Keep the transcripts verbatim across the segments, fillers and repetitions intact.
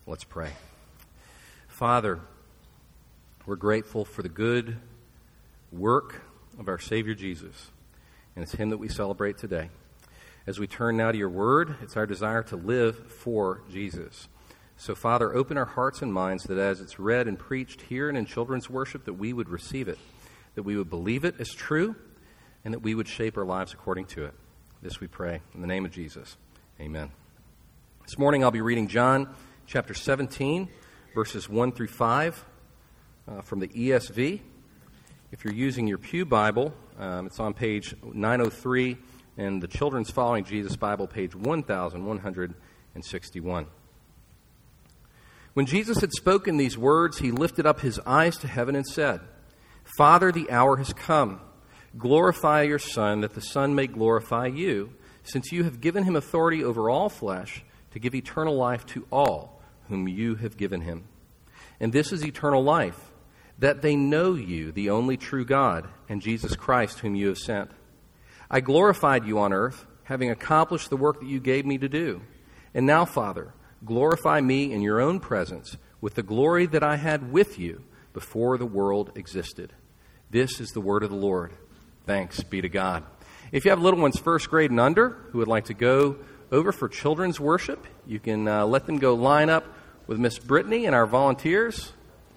Let's pray. Father, we're grateful for the good work of our Savior Jesus, and it's Him that we celebrate today. As we turn now to your word, it's our desire to live for Jesus. So, Father, open our hearts and minds that as it's read and preached here and in children's worship, that we would receive it, that we would believe it as true, and that we would shape our lives according to it. This we pray in the name of Jesus. Amen. This morning I'll be reading John chapter seventeen, verses one through five uh, from the E S V. If you're using your Pew Bible, um, it's on page nine oh three, and the Children's Following Jesus Bible, page one thousand one hundred sixty-one. When Jesus had spoken these words, he lifted up his eyes to heaven and said, Father, the hour has come. Glorify your Son, that the Son may glorify you, since you have given him authority over all flesh, to give eternal life to all whom you have given him. And this is eternal life, that they know you, the only true God, and Jesus Christ, whom you have sent. I glorified you on earth, having accomplished the work that you gave me to do. And now, Father, glorify me in your own presence with the glory that I had with you before the world existed. This is the word of the Lord. Thanks be to God. If you have little ones first grade and under who would like to go over for children's worship, you can uh, let them go line up with Miss Brittany and our volunteers.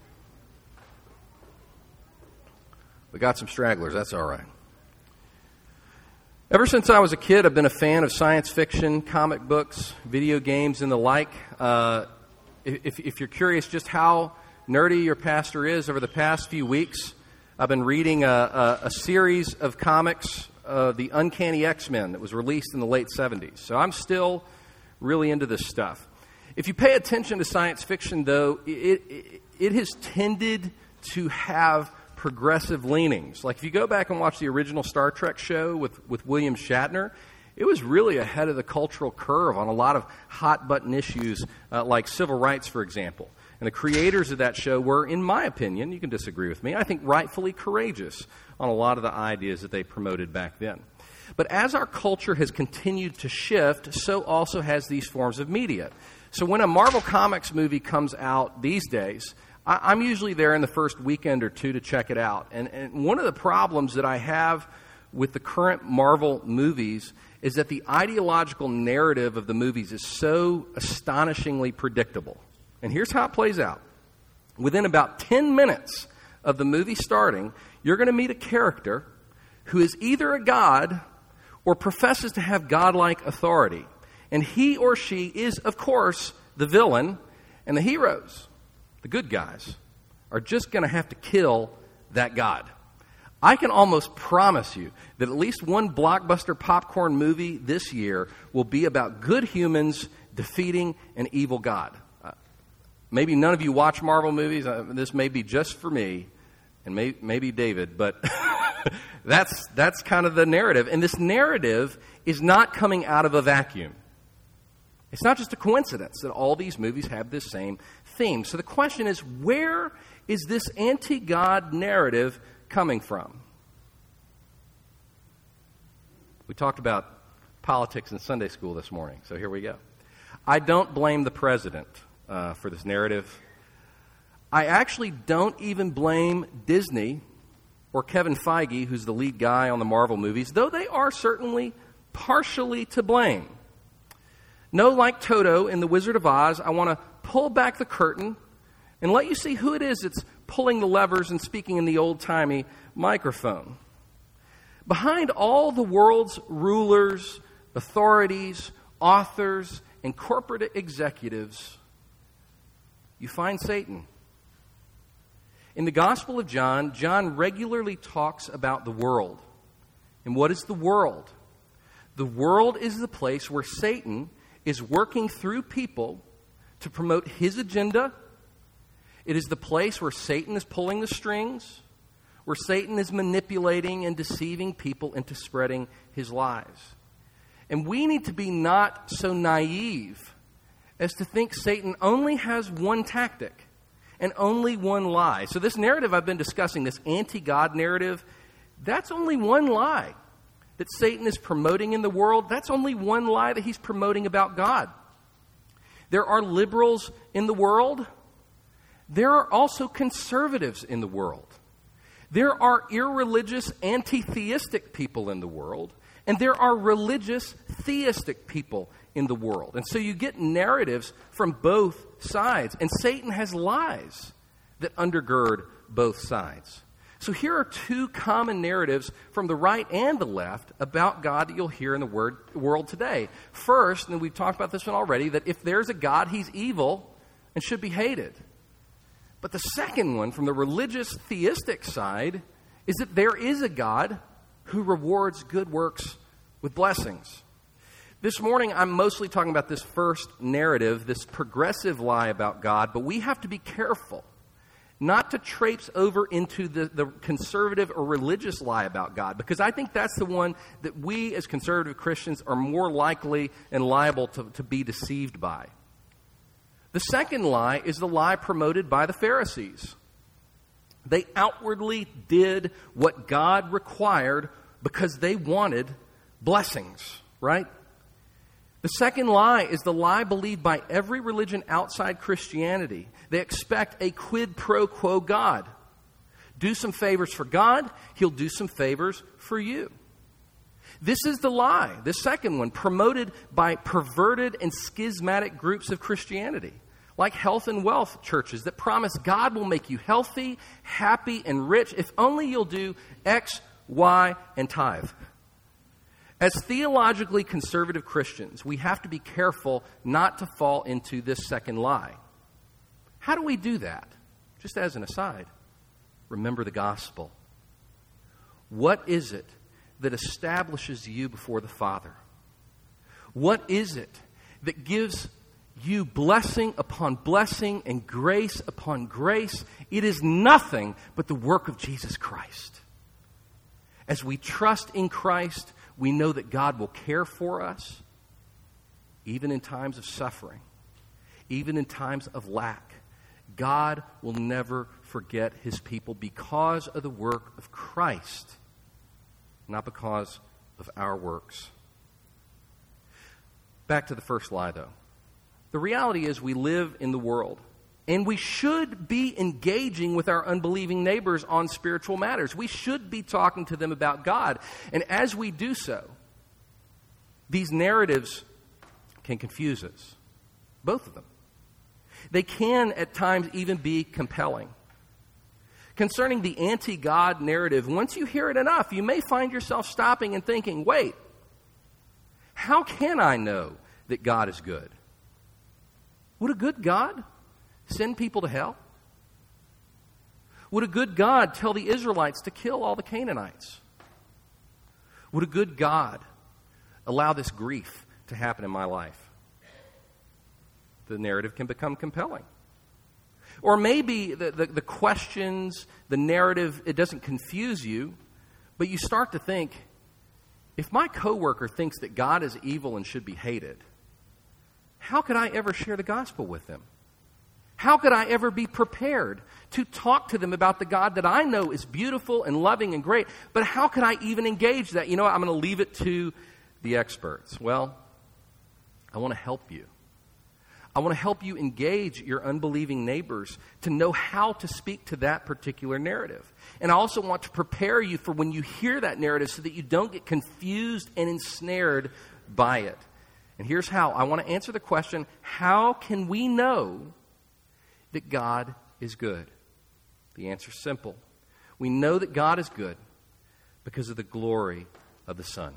We got some stragglers, that's all right. Ever since I was a kid, I've been a fan of science fiction, comic books, video games, and the like. Uh, if, if you're curious just how nerdy your pastor is, over the past few weeks, I've been reading a, a, a series of comics, uh, The Uncanny X-Men, that was released in the late seventies. So I'm still really into this stuff. If you pay attention to science fiction, though, it, it, it has tended to have progressive leanings. Like if you go back and watch the original Star Trek show with, with William Shatner, it was really ahead of the cultural curve on a lot of hot-button issues uh, like civil rights, for example. And the creators of that show were, in my opinion, you can disagree with me, I think rightfully courageous on a lot of the ideas that they promoted back then. But as our culture has continued to shift, so also has these forms of media. So when a Marvel Comics movie comes out these days, I'm usually there in the first weekend or two to check it out. And, and one of the problems that I have with the current Marvel movies is that the ideological narrative of the movies is so astonishingly predictable. And here's how it plays out. Within about ten minutes of the movie starting, you're going to meet a character who is either a god or professes to have godlike authority. And he or she is, of course, the villain, and the heroes, the good guys, are just going to have to kill that god. I can almost promise you that at least one blockbuster popcorn movie this year will be about good humans defeating an evil god. Uh, maybe none of you watch Marvel movies. Uh, this may be just for me and may, maybe David, but that's, that's kind of the narrative. And this narrative is not coming out of a vacuum. It's not just a coincidence that all these movies have this same theme. So the question is, where is this anti-God narrative coming from? We talked about politics in Sunday school this morning, so here we go. I don't blame the president uh, for this narrative. I actually don't even blame Disney or Kevin Feige, who's the lead guy on the Marvel movies, though they are certainly partially to blame. No, like Toto in The Wizard of Oz, I want to pull back the curtain and let you see who it is that's pulling the levers and speaking in the old-timey microphone. Behind all the world's rulers, authorities, authors, and corporate executives, you find Satan. In the Gospel of John, John regularly talks about the world. And what is the world? The world is the place where Satan is working through people to promote his agenda. It is the place where Satan is pulling the strings, where Satan is manipulating and deceiving people into spreading his lies. And we need to be not so naive as to think Satan only has one tactic and only one lie. So this narrative I've been discussing, this anti-God narrative, that's only one lie that Satan is promoting in the world. That's only one lie that he's promoting about God. There are liberals in the world. There are also conservatives in the world. There are irreligious, anti-theistic people in the world, and there are religious, theistic people in the world. And so you get narratives from both sides, and Satan has lies that undergird both sides. So here are two common narratives from the right and the left about God that you'll hear in the word, world today. First, and we've talked about this one already, that if there's a God, he's evil and should be hated. But the second one, from the religious theistic side, is that there is a God who rewards good works with blessings. This morning, I'm mostly talking about this first narrative, this progressive lie about God, but we have to be careful not to traipse over into the, the conservative or religious lie about God, because I think that's the one that we as conservative Christians are more likely and liable to, to be deceived by. The second lie is the lie promoted by the Pharisees. They outwardly did what God required because they wanted blessings, right? The second lie is the lie believed by every religion outside Christianity. They expect a quid pro quo God. Do some favors for God, he'll do some favors for you. This is the lie, the second one, promoted by perverted and schismatic groups of Christianity, like health and wealth churches that promise God will make you healthy, happy, and rich if only you'll do X, Y, and tithe. As theologically conservative Christians, we have to be careful not to fall into this second lie. How do we do that? Just as an aside, remember the gospel. What is it that establishes you before the Father? What is it that gives you blessing upon blessing and grace upon grace? It is nothing but the work of Jesus Christ. As we trust in Christ, we know that God will care for us, even in times of suffering, even in times of lack. God will never forget his people because of the work of Christ, not because of our works. Back to the first lie, though. The reality is we live in the world, and we should be engaging with our unbelieving neighbors on spiritual matters. We should be talking to them about God. And as we do so, these narratives can confuse us. Both of them. They can at times even be compelling. Concerning the anti-God narrative, once you hear it enough, you may find yourself stopping and thinking, wait, how can I know that God is good? Would a good God send people to hell? Would a good God tell the Israelites to kill all the Canaanites? Would a good God allow this grief to happen in my life? The narrative can become compelling. Or maybe the, the, the questions, the narrative, it doesn't confuse you, but you start to think, if my coworker thinks that God is evil and should be hated, how could I ever share the gospel with them? How could I ever be prepared to talk to them about the God that I know is beautiful and loving and great? But how could I even engage that? You know what? I'm going to leave it to the experts. Well, I want to help you. I want to help you engage your unbelieving neighbors to know how to speak to that particular narrative. And I also want to prepare you for when you hear that narrative so that you don't get confused and ensnared by it. And here's how. I want to answer the question, how can we know that God is good? The answer is simple. We know that God is good because of the glory of the Son.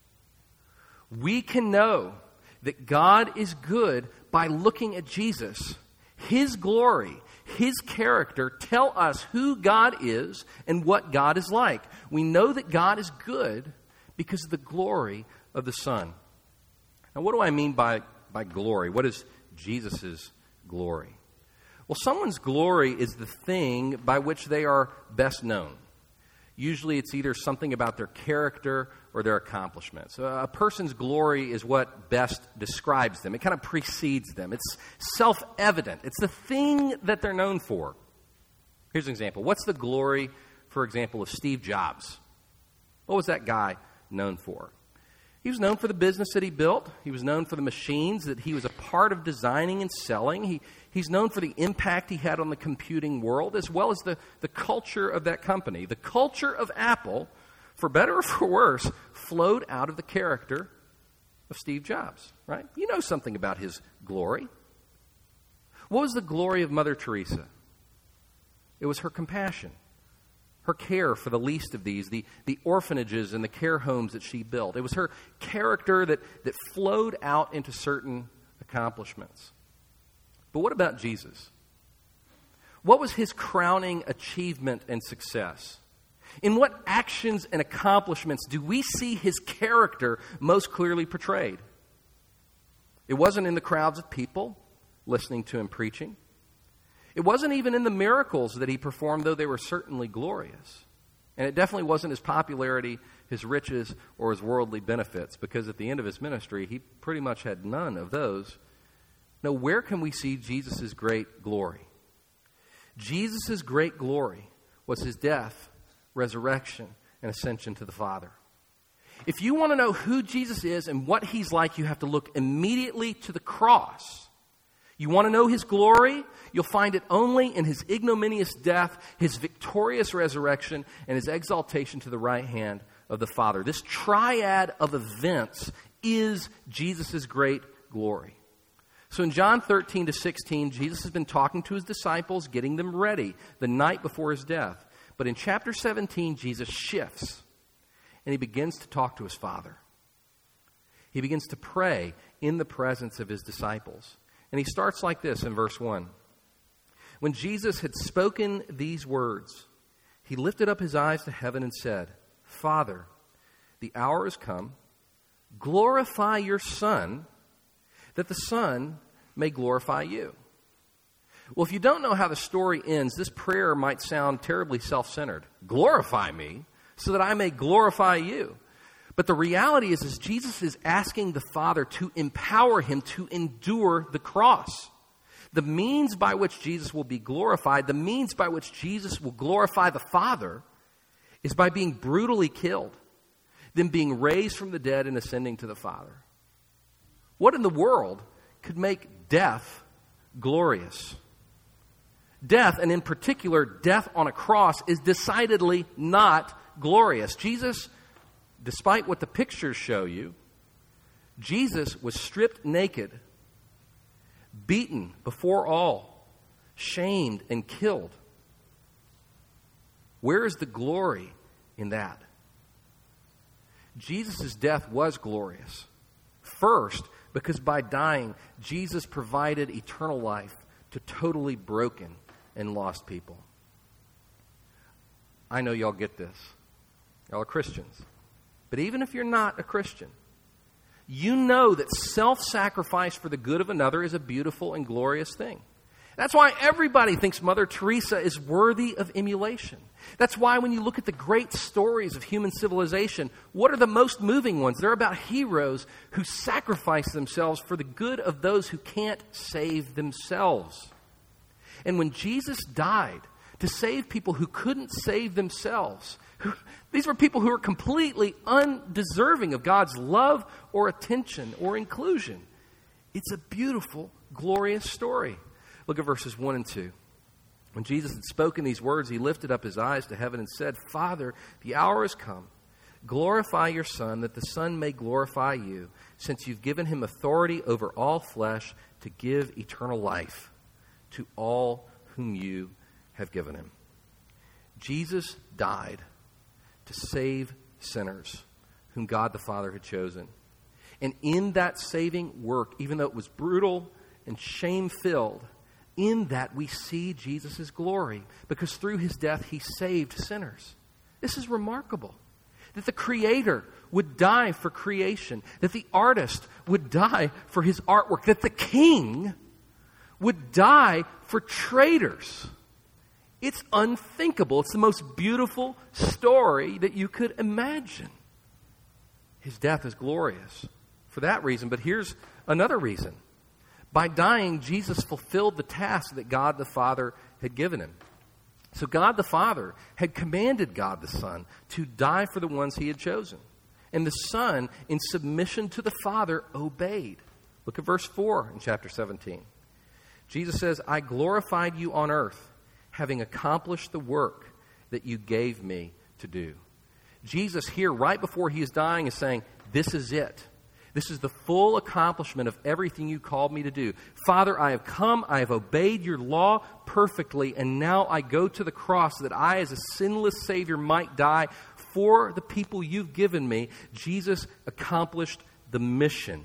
We can know that God is good by looking at Jesus. His glory, his character tell us who God is and what God is like. We know that God is good because of the glory of the Son. Now, what do I mean by, by glory? What is Jesus' glory? Well, someone's glory is the thing by which they are best known. Usually it's either something about their character or their accomplishments. A person's glory is what best describes them. It kind of precedes them. It's self-evident. It's the thing that they're known for. Here's an example. What's the glory, for example, of Steve Jobs? What was that guy known for? He was known for the business that he built. He was known for the machines that he was a part of designing and selling. He, he's known for the impact he had on the computing world, as well as the, the culture of that company. The culture of Apple, for better or for worse, flowed out of the character of Steve Jobs, right? You know something about his glory. What was the glory of Mother Teresa? It was her compassion. Her care for the least of these, the, the orphanages and the care homes that she built. It was her character that, that flowed out into certain accomplishments. But what about Jesus? What was his crowning achievement and success? In what actions and accomplishments do we see his character most clearly portrayed? It wasn't in the crowds of people listening to him preaching. It wasn't even in the miracles that he performed, though they were certainly glorious. And it definitely wasn't his popularity, his riches, or his worldly benefits, because at the end of his ministry, he pretty much had none of those. No, where can we see Jesus' great glory? Jesus' great glory was his death, resurrection, and ascension to the Father. If you want to know who Jesus is and what he's like, you have to look immediately to the cross. You want to know his glory? You'll find it only in his ignominious death, his victorious resurrection, and his exaltation to the right hand of the Father. This triad of events is Jesus' great glory. So in John thirteen to sixteen, Jesus has been talking to his disciples, getting them ready the night before his death. But in chapter seventeen, Jesus shifts, and he begins to talk to his Father. He begins to pray in the presence of his disciples. And he starts like this in verse one. When Jesus had spoken these words, he lifted up his eyes to heaven and said, Father, the hour has come. Glorify your Son, that the Son may glorify you. Well, if you don't know how the story ends, this prayer might sound terribly self-centered. Glorify me so that I may glorify you. But the reality is, is Jesus is asking the Father to empower him to endure the cross. The means by which Jesus will be glorified, the means by which Jesus will glorify the Father, is by being brutally killed, then being raised from the dead and ascending to the Father. What in the world could make death glorious? Death, and in particular death on a cross, is decidedly not glorious. Jesus, despite what the pictures show you, Jesus was stripped naked, beaten before all, shamed and killed. Where is the glory in that? Jesus' death was glorious. First, because by dying, Jesus provided eternal life to totally broken and lost people. I know y'all get this. Y'all are Christians. But even if you're not a Christian, you know that self-sacrifice for the good of another is a beautiful and glorious thing. That's why everybody thinks Mother Teresa is worthy of emulation. That's why when you look at the great stories of human civilization, what are the most moving ones? They're about heroes who sacrifice themselves for the good of those who can't save themselves. And when Jesus died to save people who couldn't save themselves, who, these were people who were completely undeserving of God's love or attention or inclusion. It's a beautiful, glorious story. Look at verses one and two. When Jesus had spoken these words, he lifted up his eyes to heaven and said, Father, the hour has come. Glorify your Son, that the Son may glorify you, since you've given him authority over all flesh to give eternal life to all whom you have given him. Jesus died to save sinners whom God the Father had chosen. And in that saving work, even though it was brutal and shame-filled, in that we see Jesus' glory, because through his death he saved sinners. This is remarkable. That the Creator would die for creation, that the artist would die for his artwork, that the King would die for traitors. It's unthinkable. It's the most beautiful story that you could imagine. His death is glorious for that reason, but here's another reason. By dying, Jesus fulfilled the task that God the Father had given him. So God the Father had commanded God the Son to die for the ones he had chosen. And the Son, in submission to the Father, obeyed. Look at verse four in chapter seventeen. Jesus says, I glorified you on earth, having accomplished the work that you gave me to do. Jesus here, right before he is dying, is saying, this is it. This is the full accomplishment of everything you called me to do. Father, I have come, I have obeyed your law perfectly, and now I go to the cross that I, as a sinless Savior, might die for the people you've given me. Jesus accomplished the mission.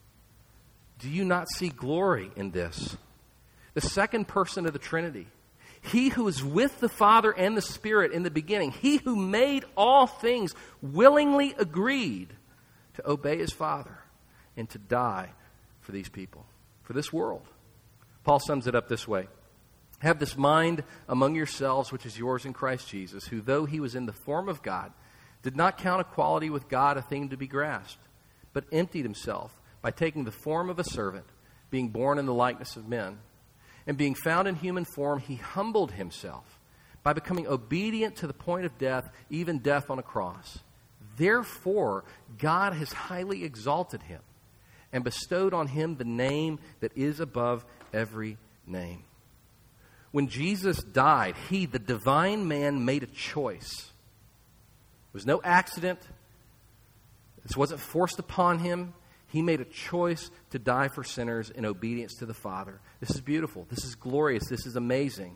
Do you not see glory in this? The second person of the Trinity, he who is with the Father and the Spirit in the beginning, he who made all things, willingly agreed to obey his Father and to die for these people, for this world. Paul sums it up this way. Have this mind among yourselves, which is yours in Christ Jesus, who, though he was in the form of God, did not count equality with God a thing to be grasped, but emptied himself by taking the form of a servant, being born in the likeness of men. And being found in human form, he humbled himself by becoming obedient to the point of death, even death on a cross. Therefore, God has highly exalted him and bestowed on him the name that is above every name. When Jesus died, he, the divine man, made a choice. It was no accident. This wasn't forced upon him. He made a choice to die for sinners in obedience to the Father. This is beautiful. This is glorious. This is amazing.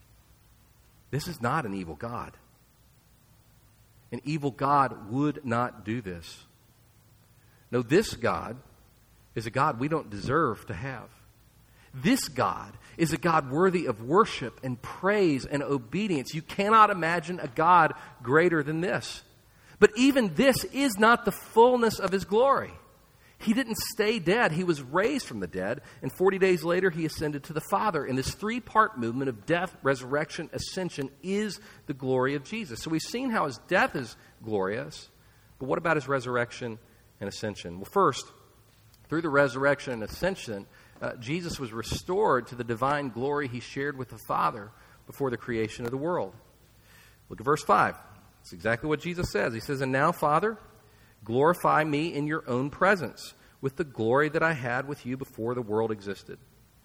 This is not an evil God. An evil God would not do this. No, this God is a God we don't deserve to have. This God is a God worthy of worship and praise and obedience. You cannot imagine a God greater than this. But even this is not the fullness of his glory. He didn't stay dead. He was raised from the dead, and forty days later he ascended to the Father. And this three-part movement of death, resurrection, ascension is the glory of Jesus. So we've seen how his death is glorious, but what about his resurrection and ascension? Well, first, through the resurrection and ascension, uh, Jesus was restored to the divine glory he shared with the Father before the creation of the world. Look at verse five. It's exactly what Jesus says. He says, and now, Father, glorify me in your own presence with the glory that I had with you before the world existed.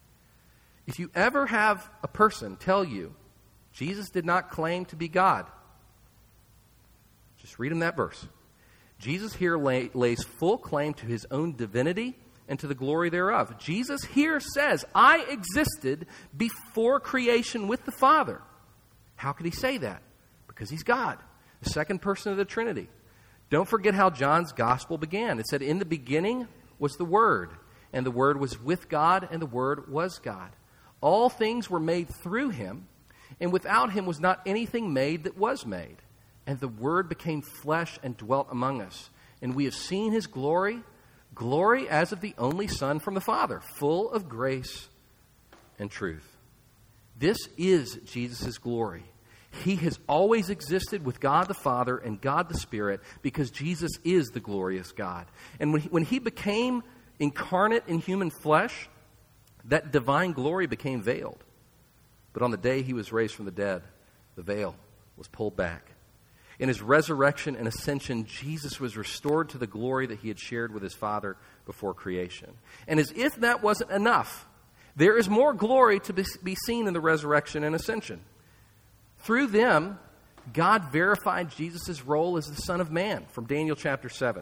If you ever have a person tell you Jesus did not claim to be God, just read him that verse. Jesus here lay, lays full claim to his own divinity and to the glory thereof. Jesus here says, I existed before creation with the Father. How could he say that? Because he's God, the second person of the Trinity. Don't forget how John's gospel began. It said, in the beginning was the Word, and the Word was with God, and the Word was God. All things were made through him, and without him was not anything made that was made. And the Word became flesh and dwelt among us. And we have seen his glory, glory as of the only Son from the Father, full of grace and truth. This is Jesus' glory. He has always existed with God the Father and God the Spirit because Jesus is the glorious God. And when he, when he became incarnate in human flesh, that divine glory became veiled. But on the day he was raised from the dead, the veil was pulled back. In his resurrection and ascension, Jesus was restored to the glory that he had shared with his Father before creation. And as if that wasn't enough, there is more glory to be seen in the resurrection and ascension. Through them, God verified Jesus' role as the Son of Man from Daniel chapter seven.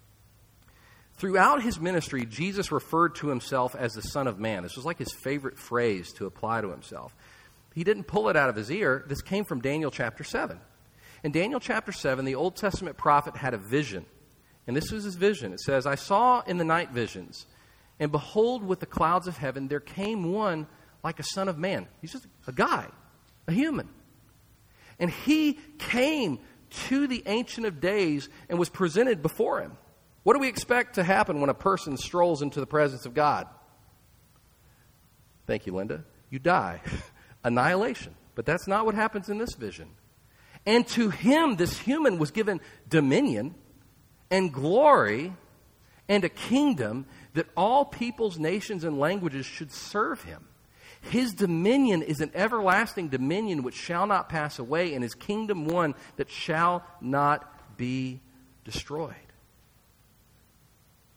Throughout his ministry, Jesus referred to himself as the Son of Man. This was like his favorite phrase to apply to himself. He didn't pull it out of his ear. This came from Daniel chapter seven. In Daniel chapter seven, the Old Testament prophet had a vision. And this was his vision. It says, I saw in the night visions, and behold, with the clouds of heaven, there came one like a son of man. He's just a guy, a human. And he came to the Ancient of Days and was presented before him. What do we expect to happen when a person strolls into the presence of God? Thank you, Linda. You die. Annihilation. But that's not what happens in this vision. And to him, this human was given dominion and glory and a kingdom that all peoples, nations, and languages should serve him. His dominion is an everlasting dominion which shall not pass away, and his kingdom one that shall not be destroyed.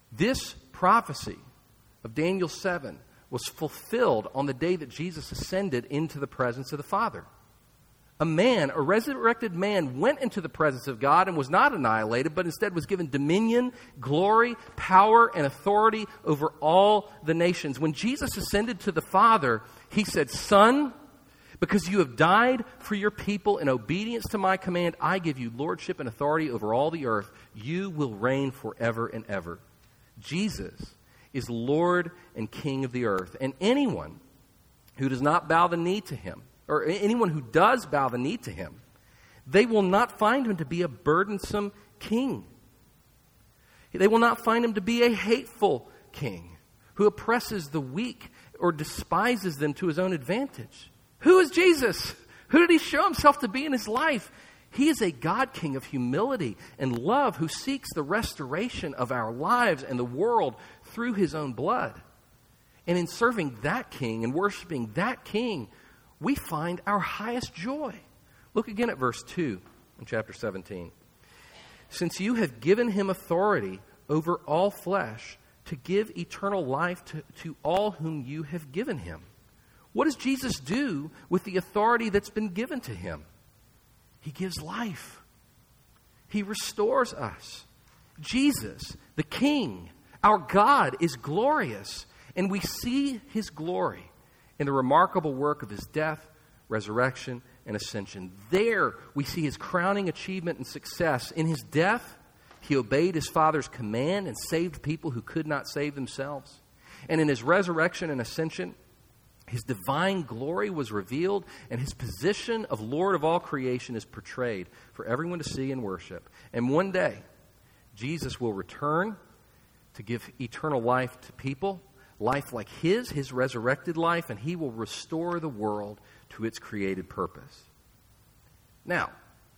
This prophecy of Daniel seven was fulfilled on the day that Jesus ascended into the presence of the Father. A man, a resurrected man, went into the presence of God and was not annihilated, but instead was given dominion, glory, power, and authority over all the nations. When Jesus ascended to the Father, he said, "Son, because you have died for your people in obedience to my command, I give you lordship and authority over all the earth. You will reign forever and ever." Jesus is Lord and King of the earth. And anyone who does not bow the knee to him, or anyone who does bow the knee to him, they will not find him to be a burdensome king. They will not find him to be a hateful king who oppresses the weak or despises them to his own advantage. Who is Jesus? Who did he show himself to be in his life? He is a God King of humility and love who seeks the restoration of our lives and the world through his own blood. And in serving that King and worshiping that King, we find our highest joy. Look again at verse two in chapter seventeen. "Since you have given him authority over all flesh to give eternal life to, to all whom you have given him." What does Jesus do with the authority that's been given to him? He gives life. He restores us. Jesus, the King, our God, is glorious, and we see his glory in the remarkable work of his death, resurrection, and ascension. There we see his crowning achievement and success. In his death, he obeyed his Father's command and saved people who could not save themselves. And in his resurrection and ascension, his divine glory was revealed, and his position of Lord of all creation is portrayed for everyone to see and worship. And one day, Jesus will return to give eternal life to people, life like his, his resurrected life, and he will restore the world to its created purpose. Now,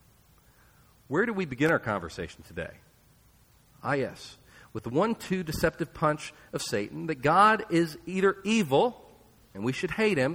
where do we begin our conversation today? Ah, yes, with the one-two deceptive punch of Satan, that God is either evil, and we should hate him,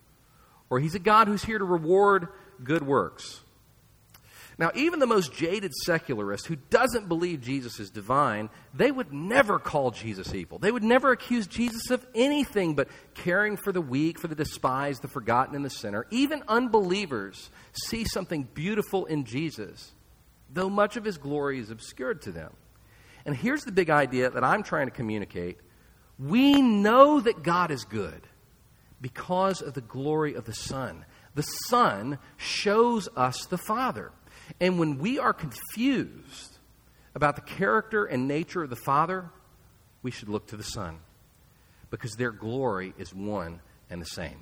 or he's a God who's here to reward good works. Now, even the most jaded secularist who doesn't believe Jesus is divine, they would never call Jesus evil. They would never accuse Jesus of anything but caring for the weak, for the despised, the forgotten, and the sinner. Even unbelievers see something beautiful in Jesus, though much of his glory is obscured to them. And here's the big idea that I'm trying to communicate. We know that God is good because of the glory of the Son. The Son shows us the Father. And when we are confused about the character and nature of the Father, we should look to the Son, because their glory is one and the same.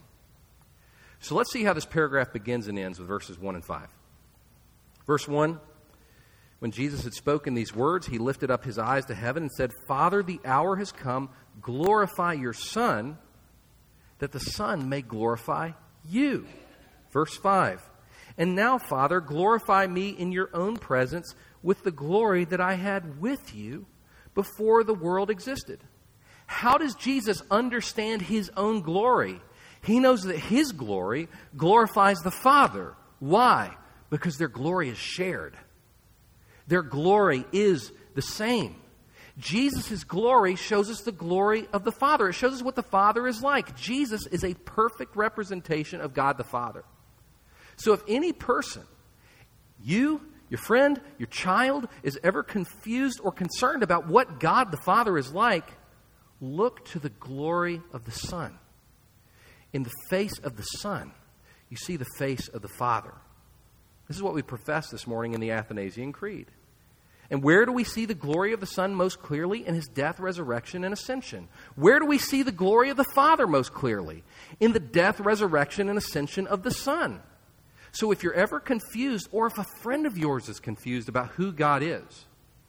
So let's see how this paragraph begins and ends with verses one and five. Verse one, when Jesus had spoken these words, he lifted up his eyes to heaven and said, "Father, the hour has come. Glorify your Son, that the Son may glorify you." Verse five, "And now, Father, glorify me in your own presence with the glory that I had with you before the world existed." How does Jesus understand his own glory? He knows that his glory glorifies the Father. Why? Because their glory is shared. Their glory is the same. Jesus' glory shows us the glory of the Father. It shows us what the Father is like. Jesus is a perfect representation of God the Father. So if any person, you, your friend, your child, is ever confused or concerned about what God the Father is like, look to the glory of the Son. In the face of the Son, you see the face of the Father. This is what we profess this morning in the Athanasian Creed. And where do we see the glory of the Son most clearly? In his death, resurrection, and ascension. Where do we see the glory of the Father most clearly? In the death, resurrection, and ascension of the Son. So if you're ever confused, or if a friend of yours is confused about who God is,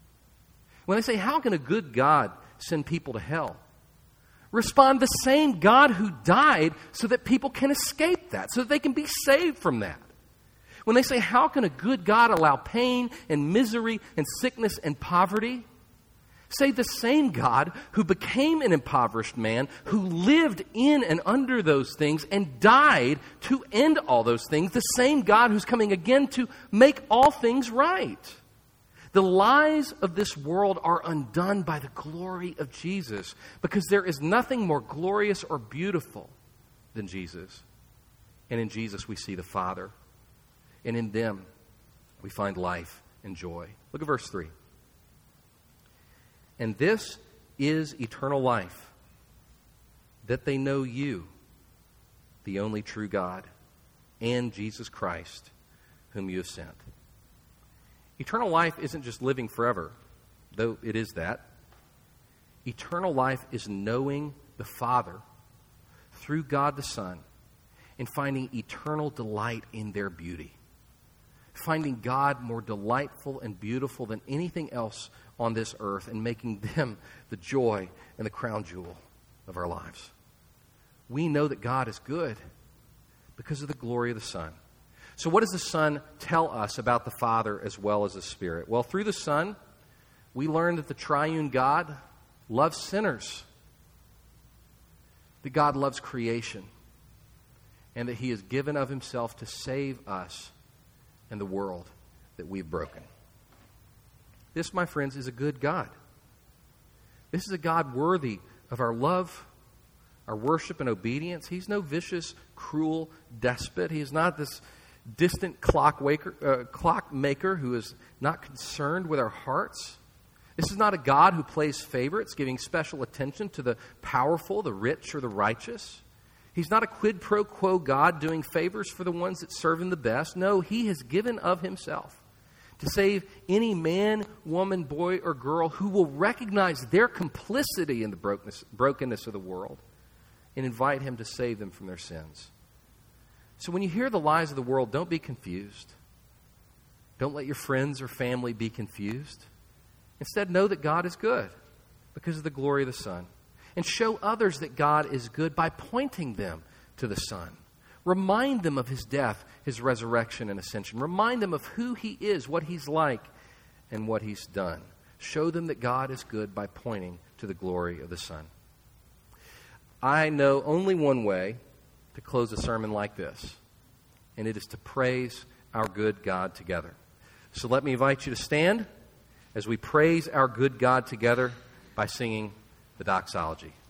when they say, "How can a good God send people to hell?" respond, "The same God who died so that people can escape that, so that they can be saved from that." When they say, "How can a good God allow pain and misery and sickness and poverty?" say, "The same God who became an impoverished man, who lived in and under those things and died to end all those things, the same God who's coming again to make all things right." The lies of this world are undone by the glory of Jesus, because there is nothing more glorious or beautiful than Jesus. And in Jesus we see the Father. And in them we find life and joy. Look at verse three. And this is eternal life, that they know you, the only true God, and Jesus Christ, whom you have sent. Eternal life isn't just living forever, though it is that. Eternal life is knowing the Father through God the Son and finding eternal delight in their beauty. Finding God more delightful and beautiful than anything else on this earth and making them the joy and the crown jewel of our lives. We know that God is good because of the glory of the Son. So what does the Son tell us about the Father as well as the Spirit? Well, through the Son, we learn that the triune God loves sinners, that God loves creation, and that He has given of Himself to save us and the world that we've broken. This, my friends, is a good God. This is a God worthy of our love, our worship, and obedience. He's no vicious, cruel despot. He is not this distant clock waker, uh, clockmaker who is not concerned with our hearts. This is not a God who plays favorites, giving special attention to the powerful, the rich, or the righteous. He's not a quid pro quo God doing favors for the ones that serve Him the best. No, He has given of Himself to save any man, woman, boy, or girl who will recognize their complicity in the brokenness, brokenness of the world and invite Him to save them from their sins. So when you hear the lies of the world, don't be confused. Don't let your friends or family be confused. Instead, know that God is good because of the glory of the Son. And show others that God is good by pointing them to the Son. Remind them of His death, His resurrection, and ascension. Remind them of who He is, what He's like, and what He's done. Show them that God is good by pointing to the glory of the Son. I know only one way to close a sermon like this, and it is to praise our good God together. So let me invite you to stand as we praise our good God together by singing the doxology.